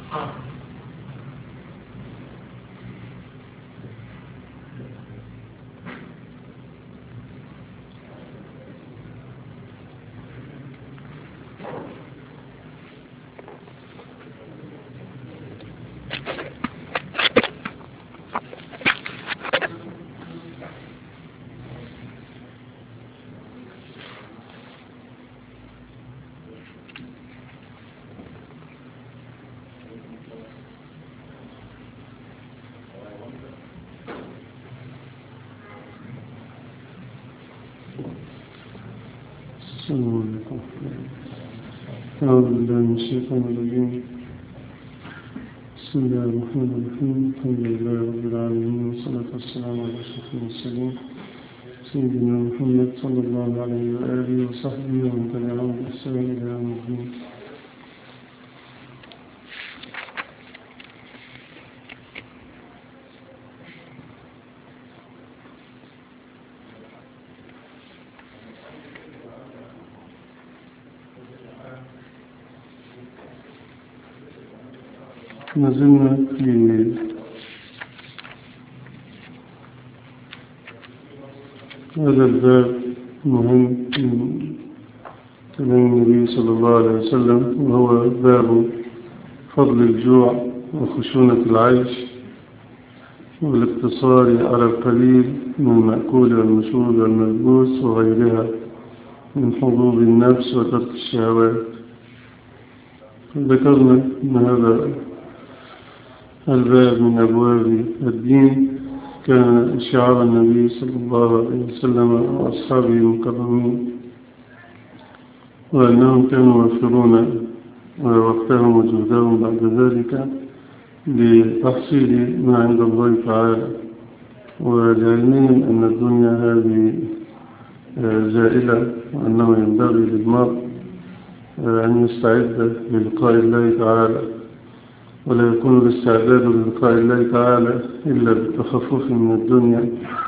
أعوذ بالله من الشيطان الرجيم. بسم الله الرحمن الرحيم. الحمد لله رب العالمين، والصلاة والسلام على أشرف المرسلين سيدنا محمد صلى الله عليه وآله وصحبه ومن تبعهم بإحسان إلى يوم الدين. ما زلنا في هذا الباب المهم من كلام النبي صلى الله عليه وسلم، وهو باب فضل الجوع وخشونة العيش والاقتصار على القليل من المأكول والمشروب والملبوس وغيرها من حظوظ النفس وترك الشهوات. ذكرنا أن هذا الباب من أبواب الدين كان شعار النبي صلى الله عليه وسلم وأصحابه المكرمين، وأنهم كانوا يوفرون وقتهم وجهدهم بعد ذلك لتحصيل ما عند الله تعالى، ولعلمهم أن الدنيا هذه زائلة، وأنه ينبغي للمرء أن يستعد للقاء الله تعالى، ولا يكون الاستعداد للقاء الله تعالى إلا بالتخفف من الدنيا،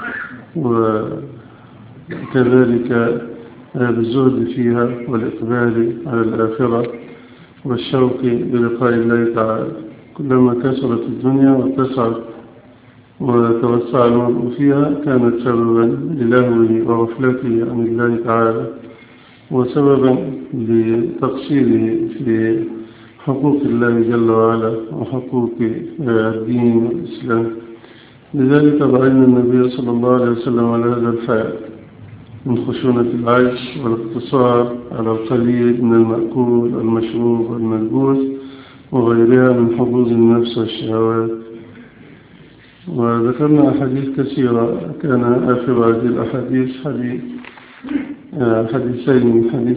وكذلك بالزهد فيها والإقبال على الآخرة والشوق للقاء الله تعالى. كلما كثرت الدنيا واتسعت وتوسع المرء فيها كانت سببا للهوه وغفلته عن الله تعالى، وسببا لتقصيره في حقوق الله جل وعلا وحقوق الدين والإسلام. لذلك رأينا النبي صلى الله عليه وسلم على هذا الحال من خشونة العيش والاقتصار على القليل من المأكول والمشروب والملبوس وغيرها من حظوظ النفس والشهوات. وذكرنا أحاديث كثيرة، كان آخر هذه الأحاديث حديثين من حديث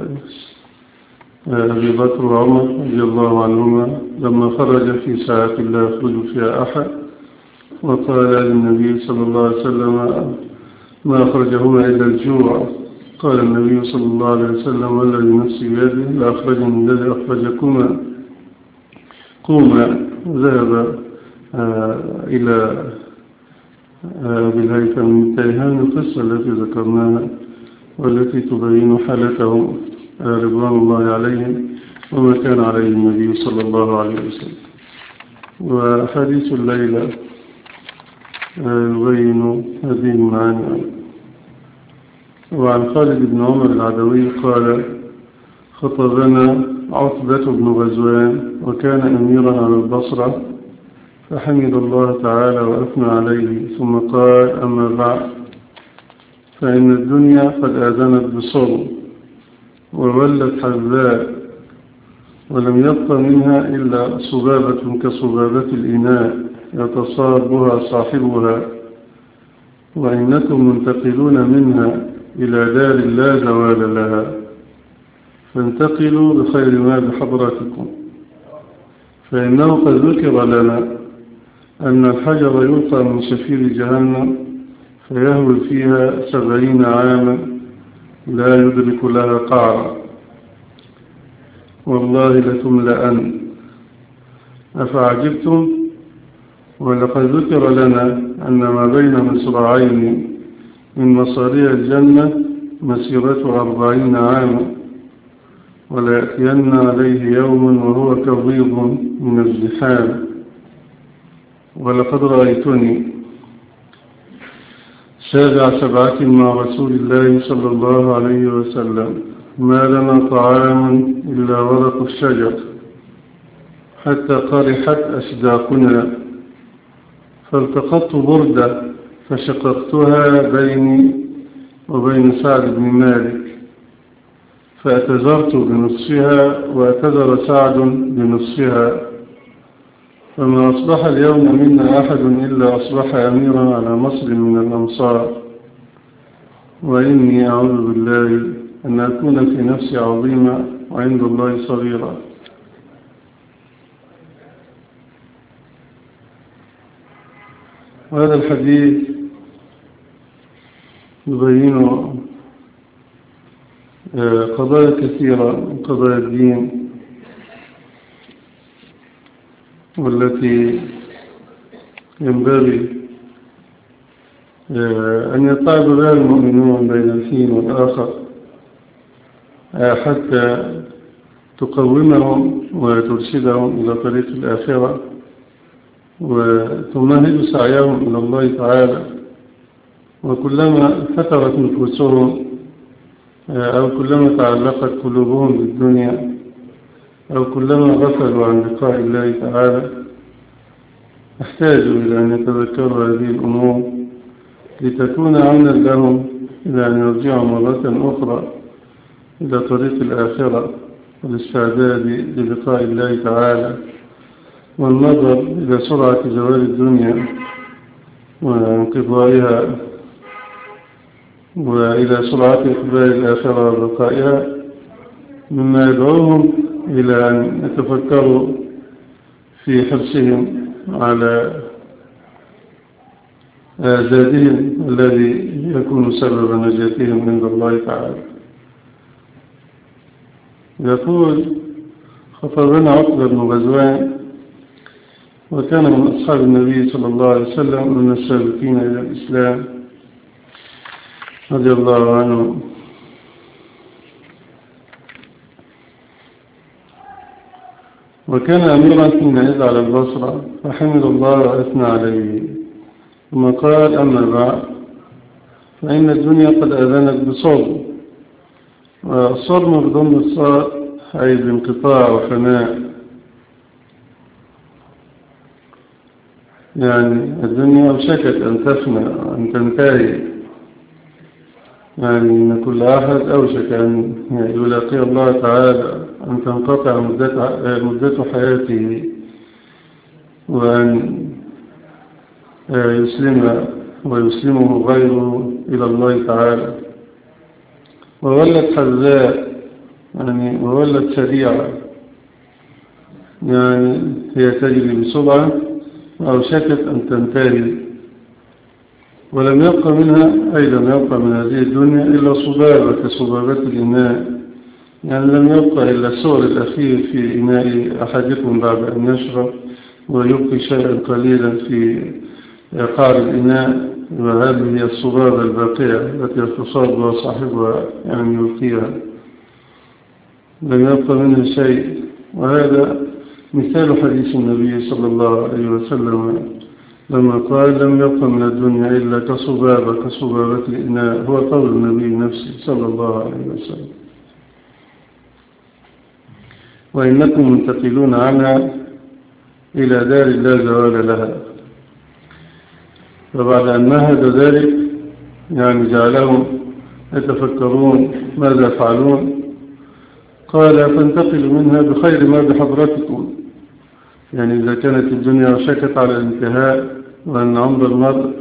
أبي بكر وعمر رضي الله عنهما لما خرج في ساعة لا يخرج فيها أحد، وقال للنبي صلى الله عليه وسلم ما أخرجهما إلا الجوع. قال النبي صلى الله عليه وسلم والذي نفسي بيده لأخرجني الذي أخرجكما قوما. وذهب إلى أبي الهيثم من تيهان القصة التي ذكرناها والتي تبين حالتهم رضوان الله عليهم وما كان عليه النبي صلى الله عليه وسلم. وحديث الليلة يبين هذه المعاني. وعن خالد بن عمر العدوي قال خطبنا عتبة بن غزوان وكان أميرا على البصرة، فحمد الله تعالى وأثنى عليه ثم قال أما بعد، فإن الدنيا قد آذنت بصر وولت حذاء، ولم يبق منها إلا صبابة كصبابة الإناء يتصابها صاحبها، وإنكم منتقلون منها إلى دار لا زوال لها، فانتقلوا بخير ما بحضرتكم. فإنه قد ذكر لنا أن الحجر يلقى من شفير جهنم فيهوي فيها 70 عاما لا يدرك لها قعرا، والله لتملأن. أفعجبتم؟ ولقد ذكر لنا أن ما بين مصراعين من مصاريع الجنة مسيرة 40 عاما، ولا يأتين عليه يوم وهو كظيظ من الزحام. ولقد رأيتني سابع سبعة مع رسول الله صلى الله عليه وسلم، ما لنا طعام إلا ورق الشجر حتى قرحت أشداقنا، فالتقطت بردة فشققتها بيني وبين سعد بن مالك، فأتزرت بنصفها وأتزر سعد بنصفها، فما أصبح اليوم منا أحد إلا أصبح أميرا على مصر من الأمصار، وإني أعوذ بالله أن أكون في نفسي عظيما وعند الله صغيرا. وهذا الحديث يبين قضايا كثيرة من قضايا الدين والتي ينبغي أن يتعب بها المؤمنون بين الحين والآخر حتى تقومهم وترشدهم إلى طريق الآخرة وتمهد سعيهم إلى الله تعالى. وكلما فترت نفوسهم أو كلما تعلقت قلوبهم بالدنيا أو كلما غفلوا عن لقاء الله تعالى احتاجوا إلى أن يتذكروا هذه الأمور لتكون عونا لهم إلى أن يرجعوا مرة أخرى إلى طريق الآخرة والاستعداد للقاء الله تعالى والنظر إلى سرعة زوال الدنيا وانقضائها وإلى سرعة إقبال الآخرة وبقائها، مما يدعوهم إلى أن يتفكروا في حرصهم على زادهم الذي يكون سبب نجاتهم عند الله تعالى. يقول خطبنا عقبة بن غزوان، وكان من أصحاب النبي صلى الله عليه وسلم من السابقين إلى الإسلام رضي الله عنه. وكان أميرا حينئذ على البصرة، فحمد الله وأثنى عليه، ثم قال: أما بعد، فإن الدنيا قد أذنت بصوم، والصوم بضم الصاد أي بانقطاع وفناء، يعني الدنيا أوشكت أن تفنى أن تنتهي، يعني أن كل أحد أوشك أن يلاقي الله تعالى، أن تنقطع مدة حياته، وأن يسلم ويسلمه غيره إلى الله تعالى. وولت حذاء، يعني وولت سريعة، يعني هي تجري بسرعة وأوشكت أن تنتهي، ولم يبقى منها أي لم يبقى من هذه الدنيا إلا صبابة كصبابة الإناء، يعني لم يبقى إلا السؤر الأخير في إناء أحدكم بعد أن يشرب، ويبقي شيئا قليلا في قعر الإناء، وهذه هي الصبابة الباقية التي تصاب صاحبها يعني يلقيها، لم يبقى منها شيء. وهذا مثال حديث النبي صلى الله عليه وسلم لما قال: لم يبقى من الدنيا إلا كصبابة الإناء، هو قول النبي نفسه صلى الله عليه وسلم. وإنكم منتقلون عنها إلى دار لا زوال لها. فبعد أن مهد ذلك يعني جعلهم يتفكرون ماذا فعلون، قال: فانتقلوا منها بخير ما بحضرتكم، يعني إذا كانت الدنيا شكت على الانتهاء وأن عمر المرء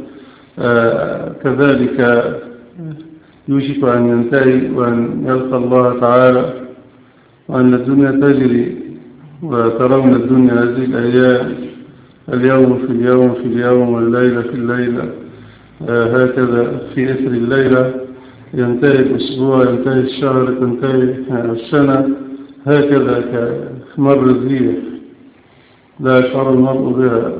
كذلك يوشك أن ينتهي وأن يلقى الله تعالى، وأن الدنيا تجري وترون الدنيا هذه الأيام اليوم في اليوم في اليوم والليلة في الليلة، هكذا في إثر الليلة ينتهي الأسبوع، ينتهي الشهر، تنتهي السنة، هكذا كمر الريح لا يشعر المرء بها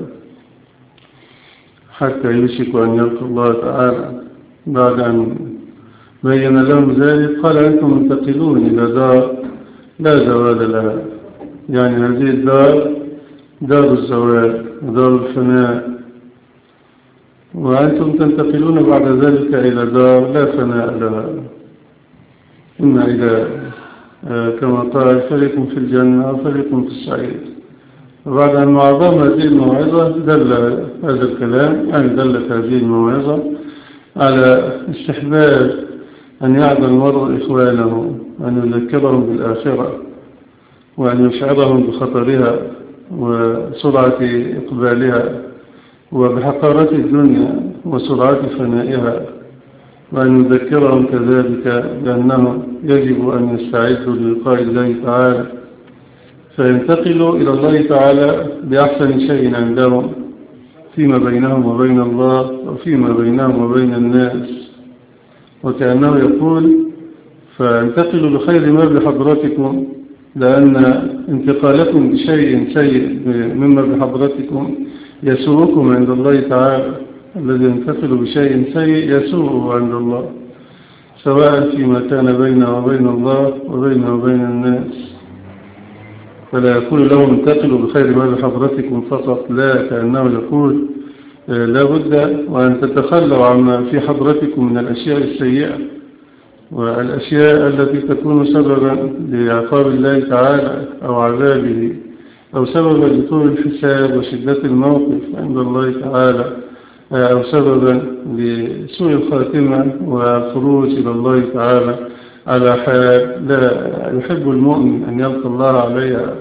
حتى يوشك أن يلقى الله تعالى. بعد أن بين لهم ذلك قال: أنتم منتقلون إلى دار لا زوال لها، يعني هذه الدار دار الزوال ودار الفناء، وأنتم تنتقلون بعد ذلك إلى دار لا فناء لها، إما إلى كما قال فريق في الجنة وفريق في السعير. وبعد أن معظم هذه الموعظة دل هذا الكلام، يعني دلت هذه الموعظة على استحباب أن يعد المرء إخوانه، أن يذكرهم بالآخرة، وأن يشعرهم بخطرها وسرعة إقبالها وبحقارة الدنيا وسرعة فنائها، وأن يذكرهم كذلك بأنهم يجب أن يستعدوا للقاء الله تعالى، فينتقلوا إلى الله تعالى بأحسن شيء عندهم فيما بينهم وبين الله وفيما بينهم وبين الناس. وكأنه يقول فانتقلوا بخير ما بحضرتكم، لأن انتقالكم بشيء سيء مما بحضرتكم يسوءكم عند الله تعالى. الذي ينتقل بشيء سيء يسوءه عند الله، سواء فيما كان بينه وبين الله وبينه وبين الناس. فلا يقول لهم انتقلوا بخير ما بحضرتكم فقط، لا، كأنه يقول لا بد وأن تتخلوا عما في حضرتكم من الأشياء السيئة والأشياء التي تكون سببا لعقاب الله تعالى أو عذابه، أو سببا لطول الحساب وشدة الموقف عند الله تعالى، أو سببا لسوء الخاتمة والخروج إلى الله تعالى على حال لا يحب المؤمن أن يلقى الله عليها.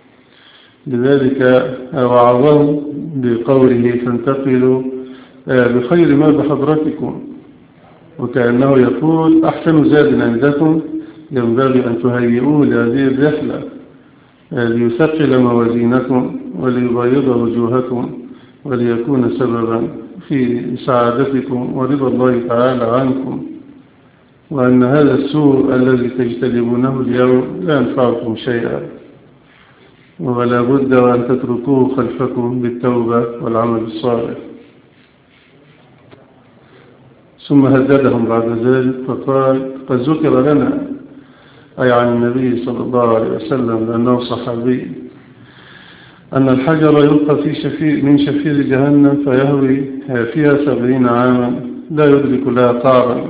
لذلك وعظهم بقوله فانتقلوا بخير ما بحضرتكم، وكأنه يقول أحسن زاد عندكم ينبغي أن تهيئوه لهذه الرحلة ليثقل موازينكم وليبيض وجوهكم وليكون سببا في سعادتكم ورضا الله تعالى عنكم، وأن هذا السوء الذي تجتنبونه اليوم لا ينفعكم شيئا، ولا بد وأن تتركوه خلفكم بالتوبة والعمل الصالح. ثم هددهم بعد ذلك فقال قد ذكر لنا، أي عن النبي صلى الله عليه وسلم لأنه صحابي، أن الحجر يلقى من شفير جهنم فيهوي فيها 70 عاما لا يدرك لها قعرا.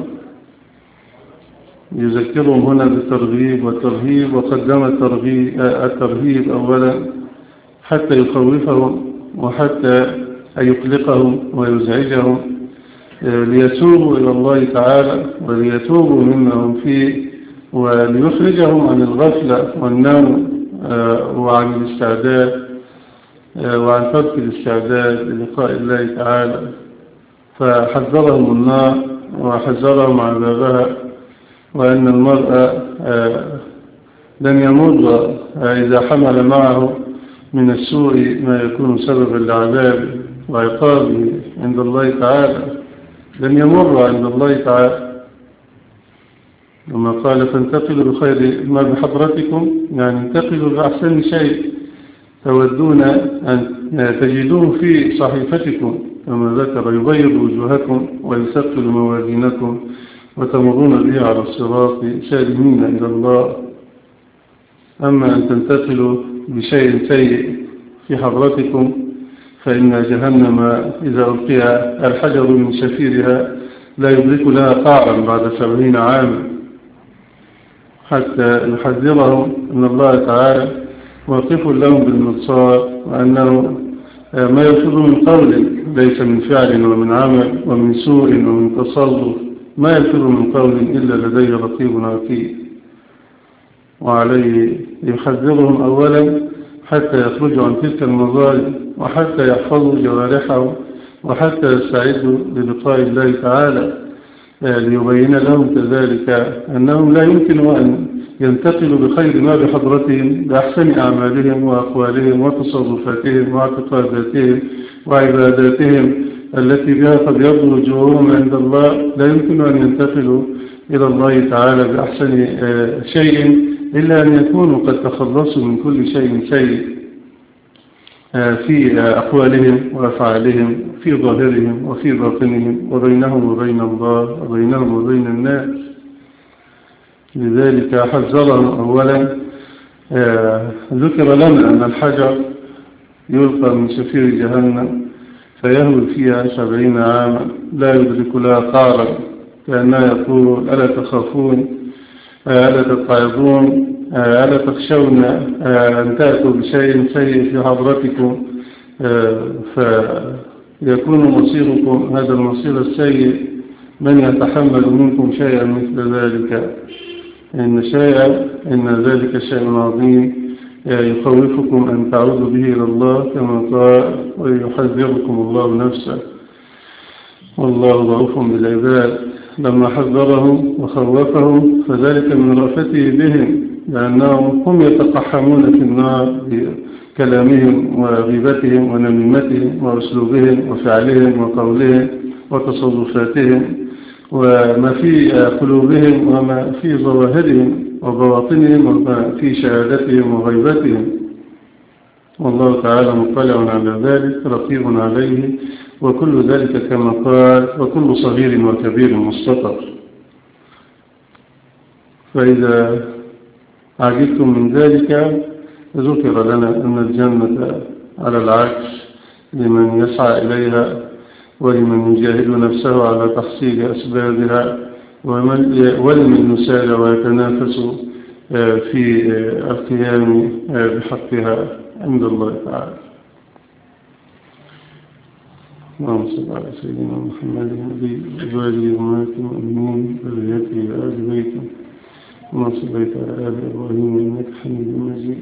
يذكرهم هنا بالترغيب والترهيب، وقدم الترهيب أولا حتى يخوفهم وحتى يقلقهم ويزعجهم ليتوبوا إلى الله تعالى وليتوبوا مما هم فيه، وليخرجهم عن الغفلة والنوم وعن الاستعداد وعن ترك الاستعداد للقاء الله تعالى. فحذرهم النار وحذرهم عذابها، وأن المرء لن يمر إذا حمل معه من السوء ما يكون سببا لعذابه وعقابه عند الله تعالى، لن يمر عند الله تعالى. لما قال فانتقلوا بخير ما بحضرتكم، يعني انتقلوا بأحسن شيء تودون أن تجدوه في صحيفتكم، كما ذكر يبيض وجوهكم ويثقل موازينكم وتمرون به على الصراط سالمين إلى الله. أما أن تنتقلوا بشيء سيء في حضرتكم فإن جهنم إذا ألقي الحجر من شفيرها لا يدرك لها قعرا بعد 70 عاما، حتى يحذرهم أن الله تعالى واقف لهم بالمرصاد، وأنه ما يلفظ من قول ليس من فعل ومن عمل ومن سوء ومن تصرف، ما يلفظ من قول إلا لديه رقيب عتيد. وعليه يحذرهم أولا حتى يخرجوا عن تلك المظالم، وحتى يحفظوا جوارحهم، وحتى يستعدوا للقاء الله تعالى، ليبين لهم كذلك أنهم لا يمكن أن ينتقلوا بخير ما بحضرتهم بأحسن أعمالهم وأقوالهم وتصرفاتهم واعتقاداتهم وعباداتهم التي بها قد يبدو وجوههم عند الله. لا يمكن أن ينتقلوا إلى الله تعالى بأحسن شيء إلا أن يكونوا قد تخلصوا من كل شيء سيء في أقوالهم وأفعالهم، في ظاهرهم وفي باطنهم، وبينهم وبين الله وبينهم وبين الناس. لذلك حذرهم أولا ذكر لنا أن الحجر يلقى من شفير جهنم فيهوي فيها 70 عاما لا يدرك لها قعرا، كأنها يقول ألا تخافون ألا تتعظون ألا تخشون أن تأتوا بشيء سيء في حضرتكم فيكون مصيركم هذا المصير السيء من يتحمل منكم شيئا مثل ذلك، إن ذلك شيء عظيم يخوفكم أن تعودوا به إلى الله كما قال ويحذركم الله نفسه والله رؤوف بالعباد. لما حذرهم وخوفهم فذلك من رأفته بهم، لأنهم هم يتقحمون في النار بكلامهم وغيبتهم ونميمتهم وأسلوبهم وفعلهم وقولهم وتصرفاتهم وما في قلوبهم وما في ظواهرهم وبواطنهم وما في شهادتهم وغيبتهم، والله تعالى مطلع على ذلك رقيب عليه، وكل ذلك كما قال وكل صغير وكبير مستطر. فإذا عجبتم من ذلك ذكر لنا أن الجنة على العكس لمن يسعى إليها ولمن يجاهد نفسه على تحصيل أسبابها ولمن يسارع ويتنافس في القيام بحقها عند الله تعالى. اللهم صل على سيدنا محمد النبي وآله أمهات المؤمنين وذريته وآل بيته كما صليت على آل إبراهيم إنك حميد مجيد.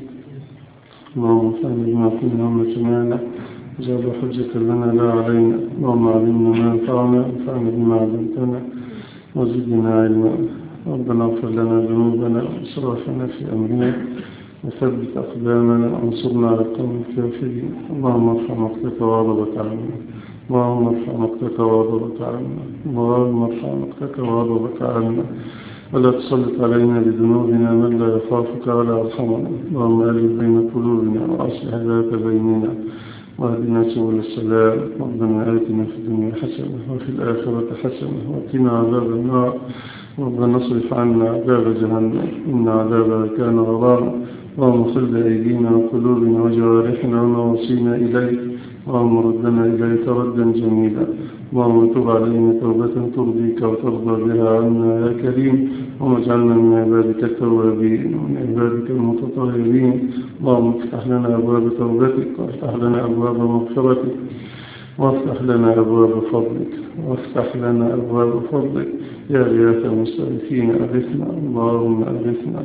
اللهم انفعنا بما قلنا وما سمعنا وجعل حجة لنا لا علينا. اللهم علمنا ما ينفعنا وانفعنا بما علمتنا وزدنا علما. ربنا اغفر لنا ذنوبنا وإسرافنا في أمرنا وثبت أقدامنا وانصرنا على القوم الكافرين. اللهم ارفع مقتك وغضبك عنا. اللهم ارفع مقتك وغضبك عنا. اللهم ارفع مقتك وغضبك عنا ولا تسلط علينا بذنوبنا من لا يخافك ولا يرحمنا. اللهم ألف بين قلوبنا وأصلح ذات بيننا واهدنا سبل السلام. ربنا آتنا في الدنيا حسنة وفي الآخرة حسنة وقنا عذاب النار. ربنا اصرف عنا عذاب جهنم إن عذابها كان غراما. اللهم خذ أيدينا وقلوبنا وجوارحنا ونواصينا إليك. اللهم ردنا إليك ردا جميلا. اللهم تب علينا توبة ترضيك وترضى بها عنا يا كريم. اللهم اجعلنا من عبادك التوابين ومن عبادك المتطهرين. اللهم افتح لنا أبواب توبتك وافتح لنا أبواب مغفرتك وافتح لنا أبواب فضلك وافتح لنا أبواب فضلك يا غياث المستغيثين أغثنا. اللهم أغثنا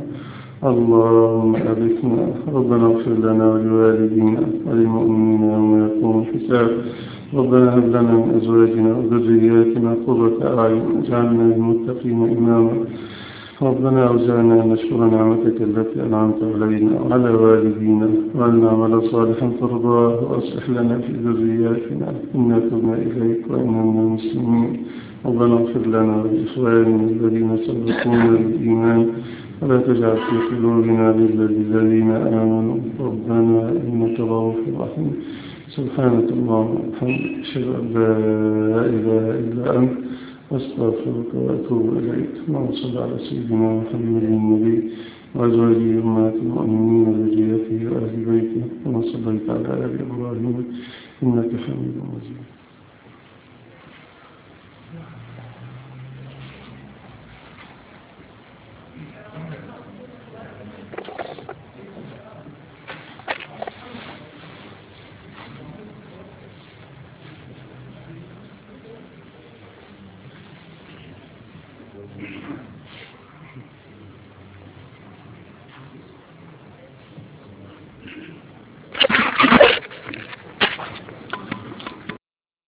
اللهم أغثنا. ربنا اغفر لنا ولوالدينا وللمؤمنين يوم يقوم الحساب. ربنا هب لنا من أزواجنا وذرياتنا قرة أعين واجعلنا للمتقين إماما. ربنا أوزعنا أن نشكر نعمتك التي أنعمت علينا وعلى والدينا وأن نعمل صالحا ترضاه وأصلح لنا في ذرياتنا إنا تبنا إليك وإنا من المسلمين. ربنا اغفر لنا ولإخواننا الذين سبقونا بالإيمان ولا تجعل في قلوبنا غلا للذين آمنوا ربنا إنك رؤوف رحيم. سبحانك اللهم وبحمدك أشهد أن لا إله إلا أنت أستغفرك وأتوب إليك. اللهم صل على سيدنا محمد النبي وأزواجه أمهات المؤمنين وذريته وأهل بيته كما صليت على آل إبراهيم إنك حميد مجيد. Thank you.